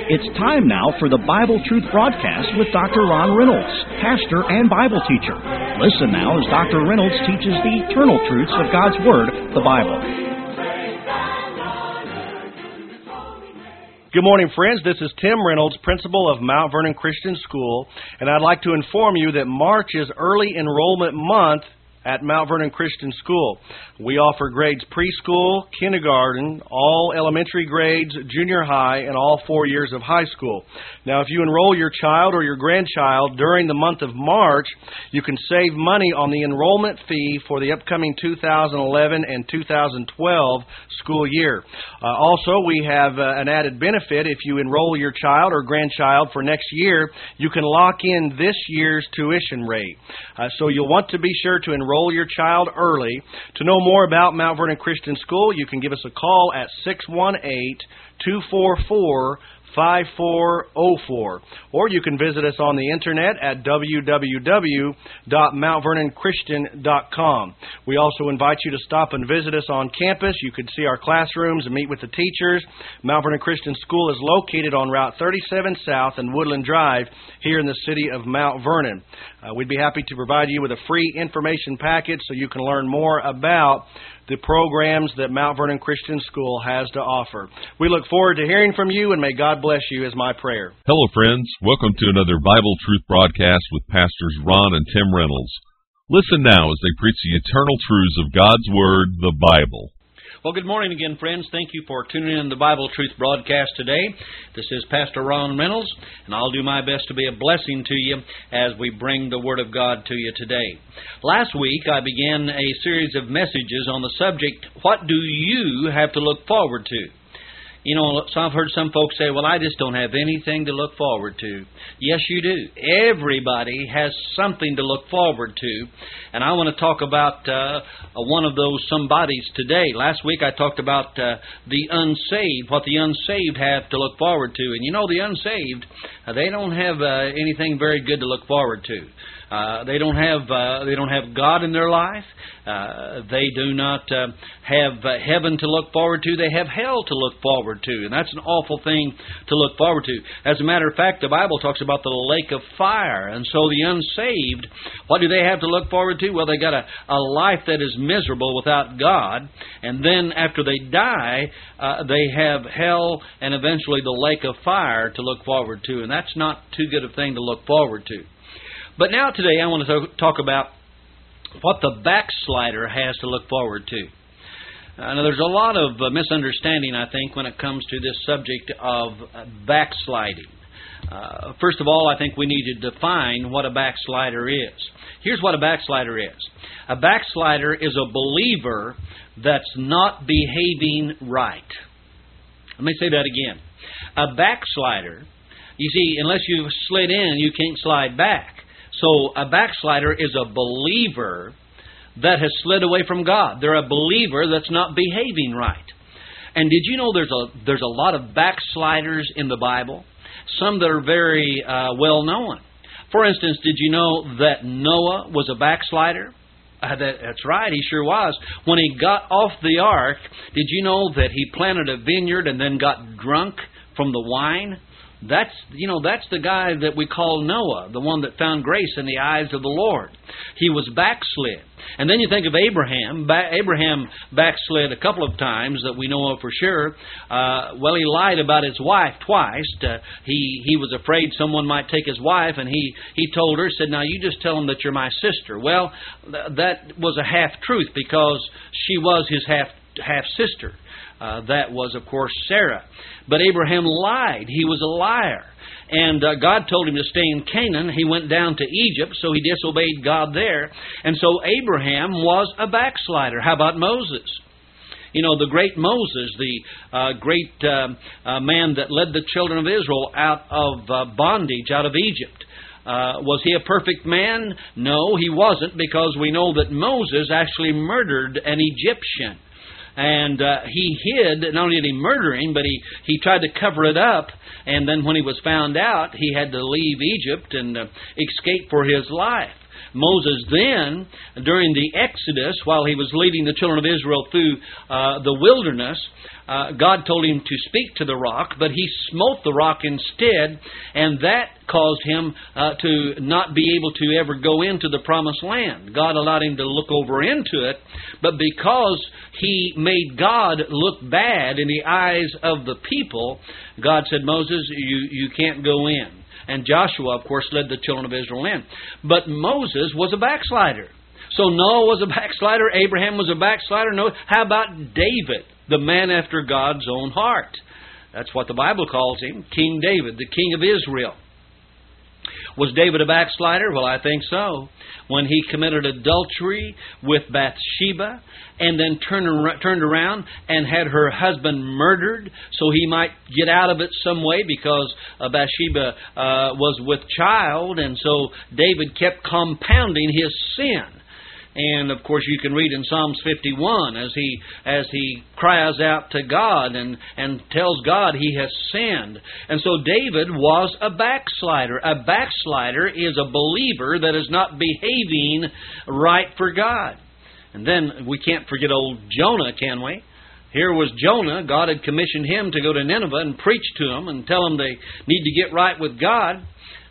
It's time now for the Bible Truth Broadcast with Dr. Ron Reynolds, pastor and Bible teacher. Listen now as Dr. Reynolds teaches the eternal truths of God's Word, the Bible. Good morning, friends. This is Tim Reynolds, principal of Mount Vernon Christian School, and I'd like to inform you that March is early enrollment month at Mount Vernon Christian School. We offer grades preschool, kindergarten, all elementary grades, junior high, and all 4 years of high school. Now, if you enroll your child or your grandchild during the month of March, you can save money on the enrollment fee for the upcoming 2011 and 2012 school year. Also, we have an added benefit. If you enroll your child or grandchild for next year, you can lock in this year's tuition rate. So you'll want to be sure to enroll your child early. To know more about Mount Vernon Christian School, you can give us a call at 618-244-5404, or you can visit us on the internet at www.mountvernonchristian.com. We also invite you to stop and visit us on campus. You can see our classrooms and meet with the teachers. Mount Vernon Christian School is located on Route 37 South and Woodland Drive here in the city of Mount Vernon. We'd be happy to provide you with a free information package so you can learn more about the programs that Mount Vernon Christian School has to offer. We look forward to hearing from you, and may God bless you is my prayer. Hello, friends. Welcome to another Bible Truth Broadcast with Pastors Ron and Tim Reynolds. Listen now as they preach the eternal truths of God's Word, the Bible. Well, good morning again, friends. Thank you for tuning in to the Bible Truth Broadcast today. This is Pastor Ron Reynolds, and I'll do my best to be a blessing to you as we bring the Word of God to you today. Last week, I began a series of messages on the subject, what do you have to look forward to? You know, I've heard some folks say, well, I just don't have anything to look forward to. Yes, you do. Everybody has something to look forward to. And I want to talk about one of those somebodies today. Last week I talked about the unsaved, what the unsaved have to look forward to. And you know, the unsaved, they don't have anything very good to look forward to. They don't have God in their life. They do not have heaven to look forward to. They have hell to look forward to, and that's an awful thing to look forward to. As a matter of fact, the Bible talks about the lake of fire, and so the unsaved, what do they have to look forward to? Well, they got a life that is miserable without God, and then after they die, they have hell and eventually the lake of fire to look forward to, and that's not too good a thing to look forward to. But now today I want to talk about what the backslider has to look forward to. Now there's a lot of misunderstanding, I think, when it comes to this subject of backsliding. First of all, I think we need to define what a backslider is. Here's what a backslider is. A backslider is a believer that's not behaving right. Let me say that again. A backslider, you see, unless you've slid in, you can't slide back. So a backslider is a believer that has slid away from God. They're a believer that's not behaving right. And did you know there's a lot of backsliders in the Bible? Some that are very well known. For instance, did you know that Noah was a backslider? That's right, he sure was. When he got off the ark, did you know that he planted a vineyard and then got drunk from the wine? That's the guy that we call Noah, the one that found grace in the eyes of the Lord. He was backslid. And then you think of Abraham. Abraham backslid a couple of times that we know of for sure. Well, he lied about his wife twice. He was afraid someone might take his wife, and he told her, said, now you just tell him that you're my sister. Well, that was a half-truth because she was his half-sister. That was, of course, Sarah. But Abraham lied. He was a liar. And God told him to stay in Canaan. He went down to Egypt, so he disobeyed God there. And so Abraham was a backslider. How about Moses? You know, the great Moses, the great man that led the children of Israel out of bondage, out of Egypt. Was he a perfect man? No, he wasn't, because we know that Moses actually murdered an Egyptian. And he hid, not only did he murder him, but he tried to cover it up. And then when he was found out, he had to leave Egypt and escape for his life. Moses then, during the Exodus, while he was leading the children of Israel through the wilderness, God told him to speak to the rock, but he smote the rock instead, and that caused him to not be able to ever go into the promised land. God allowed him to look over into it, but because he made God look bad in the eyes of the people, God said, Moses, you can't go in. And Joshua, of course, led the children of Israel in. But Moses was a backslider. So Noah was a backslider. Abraham was a backslider. No, how about David, the man after God's own heart? That's what the Bible calls him, King David, the king of Israel. Was David a backslider? Well, I think so. When he committed adultery with Bathsheba and then turned around and had her husband murdered so he might get out of it some way, because Bathsheba was with child, and so David kept compounding his sin. And of course, you can read in Psalms 51 as he cries out to God and tells God he has sinned. And so David was a backslider. A backslider is a believer that is not behaving right for God. And then we can't forget old Jonah, can we? Here was Jonah. God had commissioned him to go to Nineveh and preach to them and tell them they need to get right with God.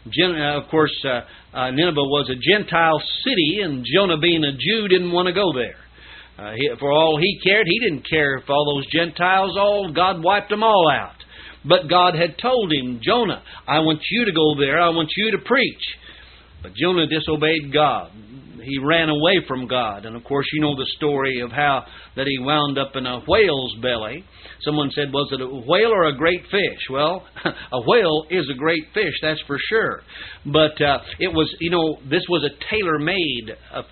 Of course, Nineveh was a Gentile city, and Jonah, being a Jew, didn't want to go there. For all he cared, he didn't care if all those Gentiles, God wiped them all out. But God had told him, Jonah, I want you to go there. I want you to preach. But Jonah disobeyed God. He ran away from God. And of course, you know the story of how that he wound up in a whale's belly. Someone said, was it a whale or a great fish? Well, a whale is a great fish, that's for sure. But it was, this was a tailor-made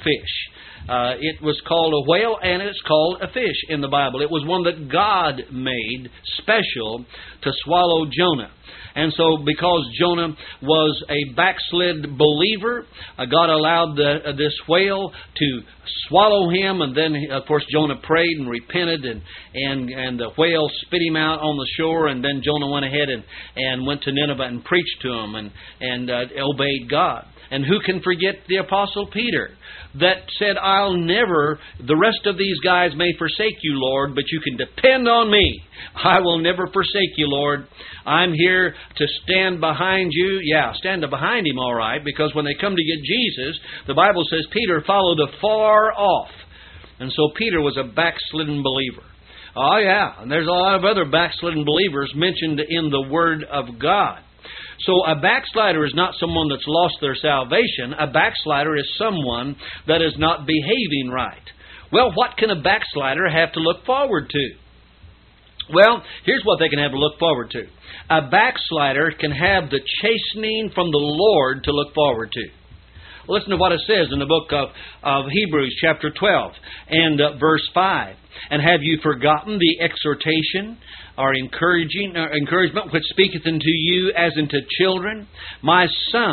fish. It was called a whale, and it's called a fish in the Bible. It was one that God made special to swallow Jonah. And so because Jonah was a backslid believer, God allowed this whale to swallow him, and then, of course, Jonah prayed and repented, and the whale spit him out on the shore, and then Jonah went ahead and went to Nineveh and preached to him and obeyed God. And who can forget the Apostle Peter that said, the rest of these guys may forsake you, Lord, but you can depend on me. I will never forsake you, Lord. I'm here to stand behind you. Yeah, stand behind him, all right, because when they come to get Jesus, the Bible says Peter followed afar off. And so Peter was a backslidden believer. Oh, yeah, and there's a lot of other backslidden believers mentioned in the Word of God. So a backslider is not someone that's lost their salvation. A backslider is someone that is not behaving right. Well, what can a backslider have to look forward to? Well, here's what they can have to look forward to. A backslider can have the chastening from the Lord to look forward to. Listen to what it says in the book of Hebrews, chapter 12, and verse 5. And have you forgotten the exhortation or encouragement which speaketh unto you as unto children? My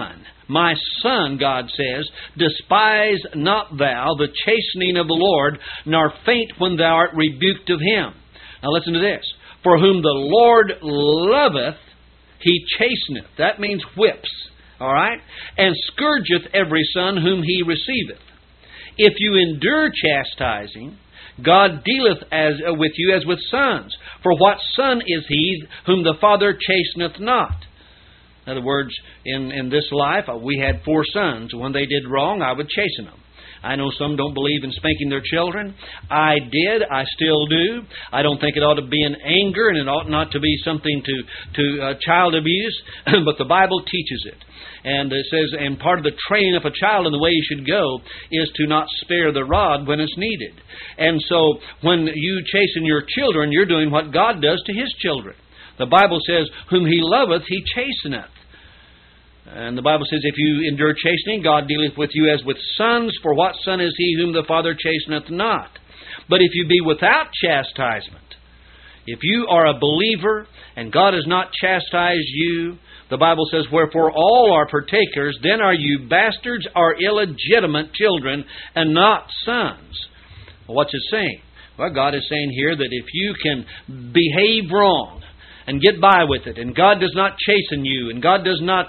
son, God says, despise not thou the chastening of the Lord, nor faint when thou art rebuked of him. Now listen to this. For whom the Lord loveth, he chasteneth. That means whips. All right? And scourgeth every son whom he receiveth. If you endure chastising, God dealeth with you as with sons. For what son is he whom the Father chasteneth not? In other words, in this life, we had 4 sons. When they did wrong, I would chasten them. I know some don't believe in spanking their children. I did. I still do. I don't think it ought to be in anger, and it ought not to be something to child abuse, but the Bible teaches it. And it says, and part of the training up a child in the way he should go is to not spare the rod when it's needed. And so when you chasten your children, you're doing what God does to His children. The Bible says, whom He loveth, He chasteneth. And the Bible says, if you endure chastening, God dealeth with you as with sons. For what son is he whom the Father chasteneth not? But if you be without chastisement, if you are a believer and God has not chastised you, the Bible says, wherefore all are partakers, then are you bastards or illegitimate children and not sons. Well, what's it saying? Well, God is saying here that if you can behave wrong, and get by with it, and God does not chasten you, and God does not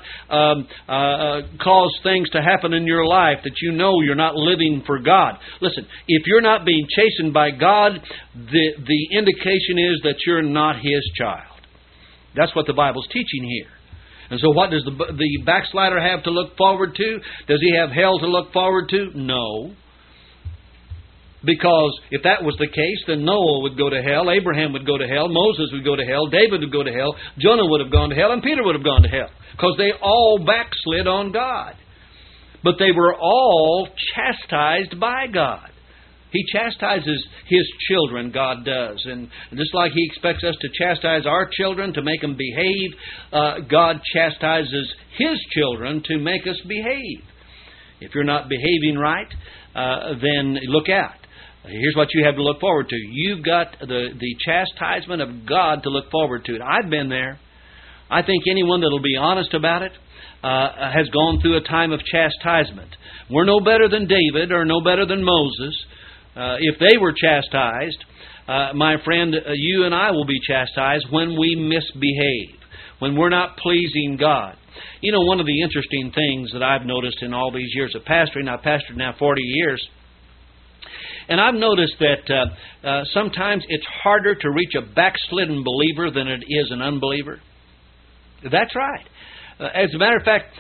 cause things to happen in your life that you know you're not living for God. Listen, if you're not being chastened by God, the indication is that you're not His child. That's what the Bible's teaching here. And so what does the backslider have to look forward to? Does he have hell to look forward to? No. Because if that was the case, then Noah would go to hell, Abraham would go to hell, Moses would go to hell, David would go to hell, Jonah would have gone to hell, and Peter would have gone to hell. Because they all backslid on God. But they were all chastised by God. He chastises His children, God does. And just like He expects us to chastise our children to make them behave, God chastises His children to make us behave. If you're not behaving right, then look out. Here's what you have to look forward to. You've got the chastisement of God to look forward to. I've been there. I think anyone that will be honest about it has gone through a time of chastisement. We're no better than David or no better than Moses. If they were chastised, my friend, you and I will be chastised when we misbehave, when we're not pleasing God. You know, one of the interesting things that I've noticed in all these years of pastoring, I've pastored now 40 years, and I've noticed that sometimes it's harder to reach a backslidden believer than it is an unbeliever. That's right. As a matter of fact,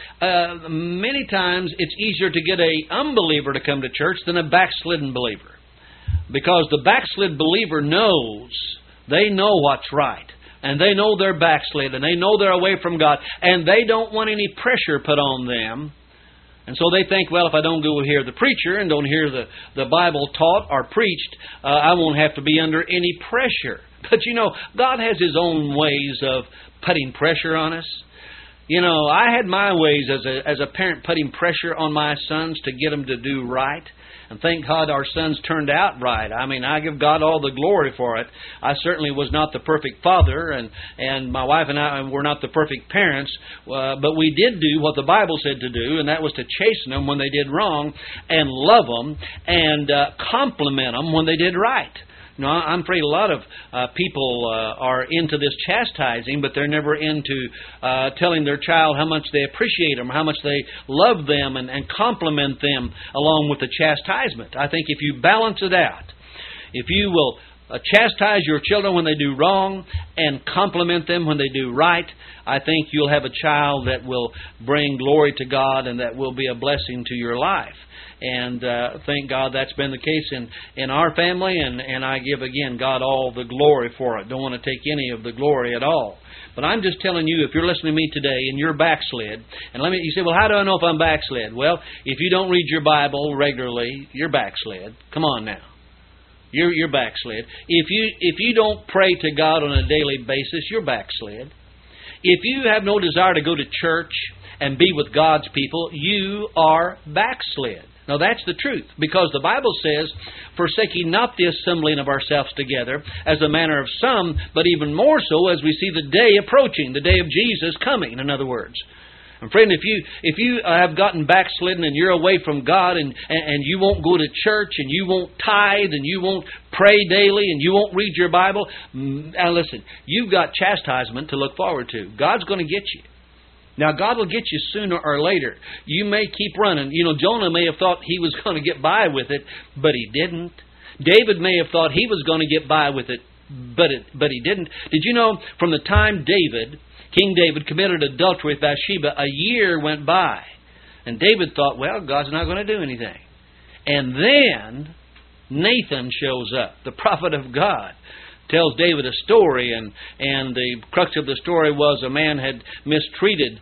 many times it's easier to get an unbeliever to come to church than a backslidden believer. Because the backslid believer knows, they know what's right. And they know they're backslid, and they know they're away from God. And they don't want any pressure put on them. And so they think, well, if I don't go hear the preacher and don't hear the Bible taught or preached, I won't have to be under any pressure. But you know, God has His own ways of putting pressure on us. You know, I had my ways as a parent putting pressure on my sons to get them to do right. And thank God our sons turned out right. I mean, I give God all the glory for it. I certainly was not the perfect father, and my wife and I were not the perfect parents, but we did do what the Bible said to do, and that was to chasten them when they did wrong, and love them, and compliment them when they did right. You know, I'm afraid a lot of people are into this chastising, but they're never into telling their child how much they appreciate them, how much they love them, and compliment them along with the chastisement. I think if you balance it out, if you will chastise your children when they do wrong and compliment them when they do right, I think you'll have a child that will bring glory to God and that will be a blessing to your life. And thank God that's been the case in our family, and I give again God all the glory for it. Don't want to take any of the glory at all. But I'm just telling you, if you're listening to me today and you're backslid, and you say, well, how do I know if I'm backslid? Well, if you don't read your Bible regularly, you're backslid. Come on now. You're backslid. If you don't pray to God on a daily basis, you're backslid. If you have no desire to go to church and be with God's people, you are backslid. Now that's the truth, because the Bible says, forsaking not the assembling of ourselves together, as the manner of some, but even more so as we see the day approaching, the day of Jesus coming, in other words. And friend, if you have gotten backslidden and you're away from God and you won't go to church and you won't tithe and you won't pray daily and you won't read your Bible, now listen, you've got chastisement to look forward to. God's going to get you. Now, God will get you sooner or later. You may keep running. You know, Jonah may have thought he was going to get by with it, but he didn't. David may have thought he was going to get by with it, but he didn't. Did you know, from the time King David committed adultery with Bathsheba, a year went by. And David thought, well, God's not going to do anything. And then Nathan shows up, the prophet of God. Tells David a story, and the crux of the story was a man had mistreated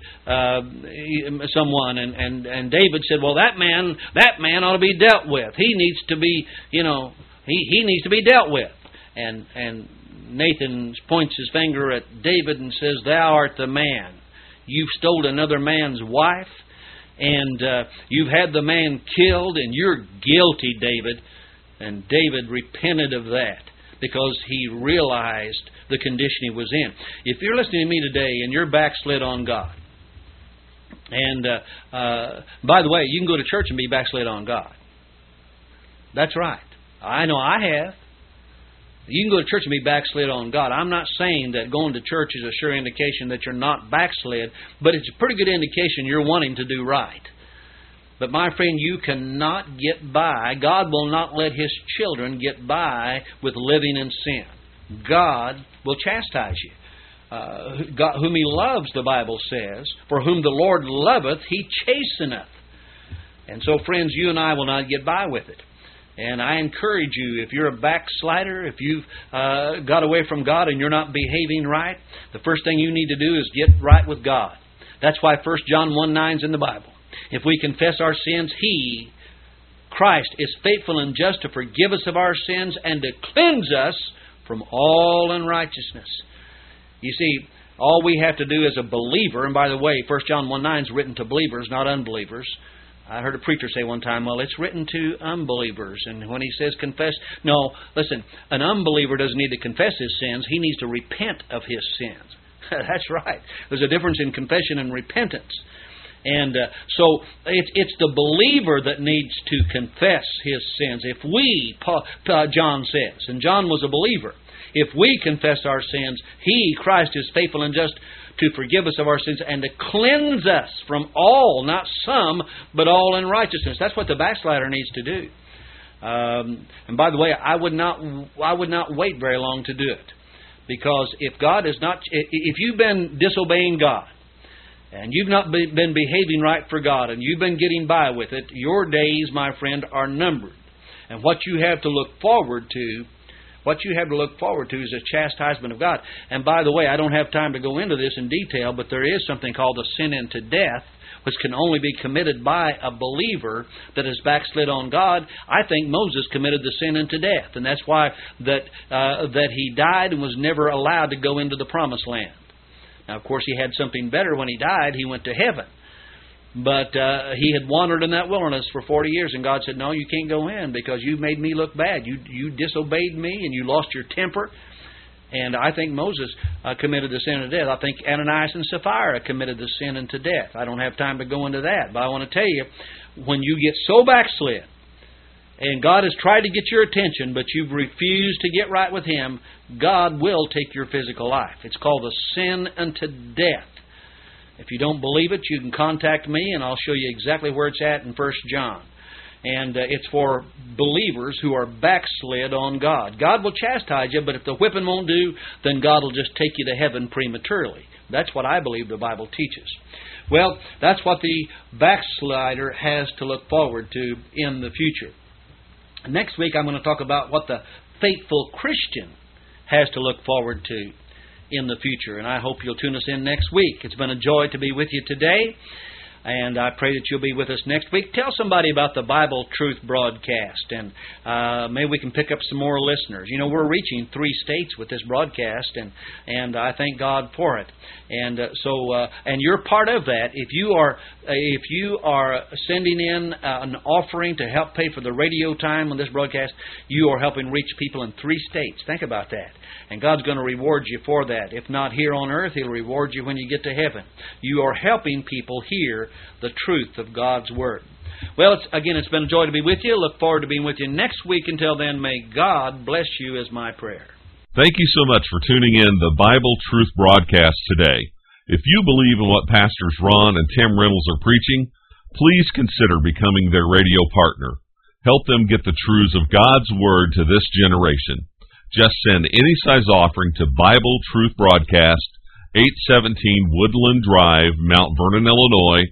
someone, and David said, well, that man ought to be dealt with. He needs to be, he needs to be dealt with. And Nathan points his finger at David and says, thou art the man. You've stolen another man's wife, and you've had the man killed, and you're guilty, David. And David repented of that, because he realized the condition he was in. If you're listening to me today and you're backslid on God, and by the way, you can go to church and be backslid on God. That's right. I know I have. You can go to church and be backslid on God. I'm not saying that going to church is a sure indication that you're not backslid, but it's a pretty good indication you're wanting to do right. But my friend, you cannot get by. God will not let His children get by with living in sin. God will chastise you. God, whom He loves, the Bible says, for whom the Lord loveth, He chasteneth. And so, friends, you and I will not get by with it. And I encourage you, if you're a backslider, if you've got away from God and you're not behaving right, the first thing you need to do is get right with God. That's why 1 John 1:9 is in the Bible. If we confess our sins, He, Christ, is faithful and just to forgive us of our sins and to cleanse us from all unrighteousness. You see, all we have to do as a believer, and by the way, 1 John 1:9 is written to believers, not unbelievers. I heard a preacher say one time, well, it's written to unbelievers. And when he says confess, no, listen, an unbeliever doesn't need to confess his sins. He needs to repent of his sins. That's right. There's a difference in confession and repentance. And so it's the believer that needs to confess his sins. If we, John says, and John was a believer, if we confess our sins, He, Christ, is faithful and just to forgive us of our sins and to cleanse us from all, not some, but all unrighteousness. That's what the backslider needs to do. And by the way, I would not wait very long to do it, because if you've been disobeying God and you've not been behaving right for God and you've been getting by with it, your days, my friend, are numbered. And what you have to look forward to is a chastisement of God. And by the way, I don't have time to go into this in detail, but there is something called a sin unto death, which can only be committed by a believer that is backslid on God. I think Moses committed the sin unto death, and that's why that he died and was never allowed to go into the promised land. Now, of course, he had something better when he died. He went to heaven. But he had wandered in that wilderness for 40 years, and God said, no, you can't go in because you made me look bad. You disobeyed me, and you lost your temper. And I think Moses committed the sin unto death. I think Ananias and Sapphira committed the sin unto death. I don't have time to go into that. But I want to tell you, when you get so backslid, and God has tried to get your attention, but you've refused to get right with Him, God will take your physical life. It's called a sin unto death. If you don't believe it, you can contact me, and I'll show you exactly where it's at in 1 John. And it's for believers who are backslid on God. God will chastise you, but if the whipping won't do, then God will just take you to heaven prematurely. That's what I believe the Bible teaches. Well, that's what the backslider has to look forward to in the future. Next week, I'm going to talk about what the faithful Christian has to look forward to in the future. And I hope you'll tune us in next week. It's been a joy to be with you today, and I pray that you'll be with us next week. Tell somebody about the Bible Truth broadcast, and maybe we can pick up some more listeners. You know, we're reaching 3 states with this broadcast, and I thank God for it. And and you're part of that. If you are sending in an offering to help pay for the radio time on this broadcast, you are helping reach people in 3 states. Think about that. And God's going to reward you for that. If not here on earth, He'll reward you when you get to heaven. You are helping people hear the truth of God's Word. Well, it's been a joy to be with you. Look forward to being with you next week. Until then, may God bless you is my prayer. Thank you so much for tuning in the Bible Truth broadcast today. If you believe in what Pastors Ron and Tim Reynolds are preaching, please consider becoming their radio partner. Help them get the truths of God's Word to this generation. Just send any size offering to Bible Truth Broadcast, 817 Woodland Drive, Mount Vernon, Illinois,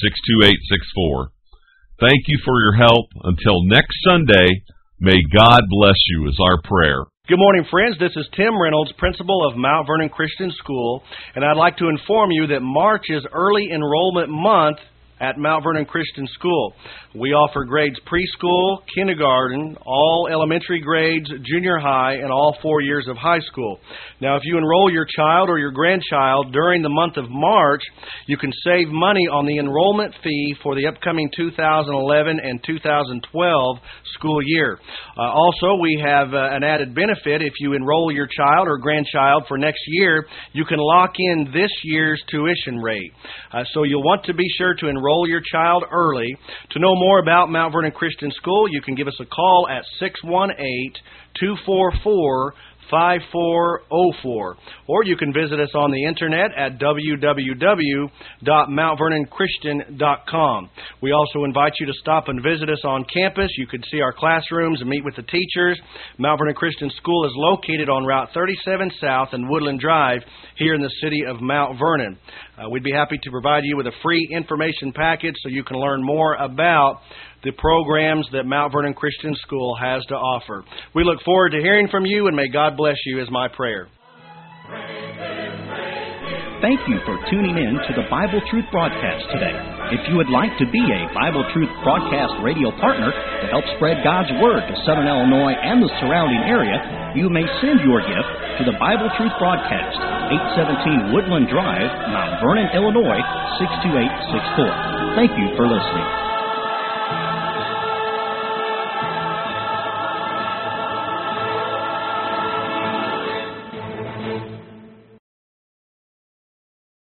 62864. Thank you for your help. Until next Sunday, may God bless you is our prayer. Good morning, friends. This is Tim Reynolds, principal of Mount Vernon Christian School, and I'd like to inform you that March is early enrollment month at Mount Vernon Christian School. We offer grades preschool, kindergarten, all elementary grades, junior high, and all 4 years of high school. Now, if you enroll your child or your grandchild during the month of March, you can save money on the enrollment fee for the upcoming 2011 and 2012 school year. Also, we have an added benefit. If you enroll your child or grandchild for next year, you can lock in this year's tuition rate. So you'll want to be sure to enroll enroll your child early. To know more about Mount Vernon Christian School, you can give us a call at 618-244-5404. Or you can visit us on the internet at www.mountvernonchristian.com. We also invite you to stop and visit us on campus. You can see our classrooms and meet with the teachers. Mount Vernon Christian School is located on Route 37 South and Woodland Drive here in the city of Mount Vernon. We'd be happy to provide you with a free information package so you can learn more about the programs that Mount Vernon Christian School has to offer. We look forward to hearing from you, and may God bless you is my prayer. Thank you for tuning in to the Bible Truth Broadcast today. If you would like to be a Bible Truth Broadcast radio partner to help spread God's Word to Southern Illinois and the surrounding area, you may send your gift to the Bible Truth Broadcast, 817 Woodland Drive, Mount Vernon, Illinois, 62864. Thank you for listening.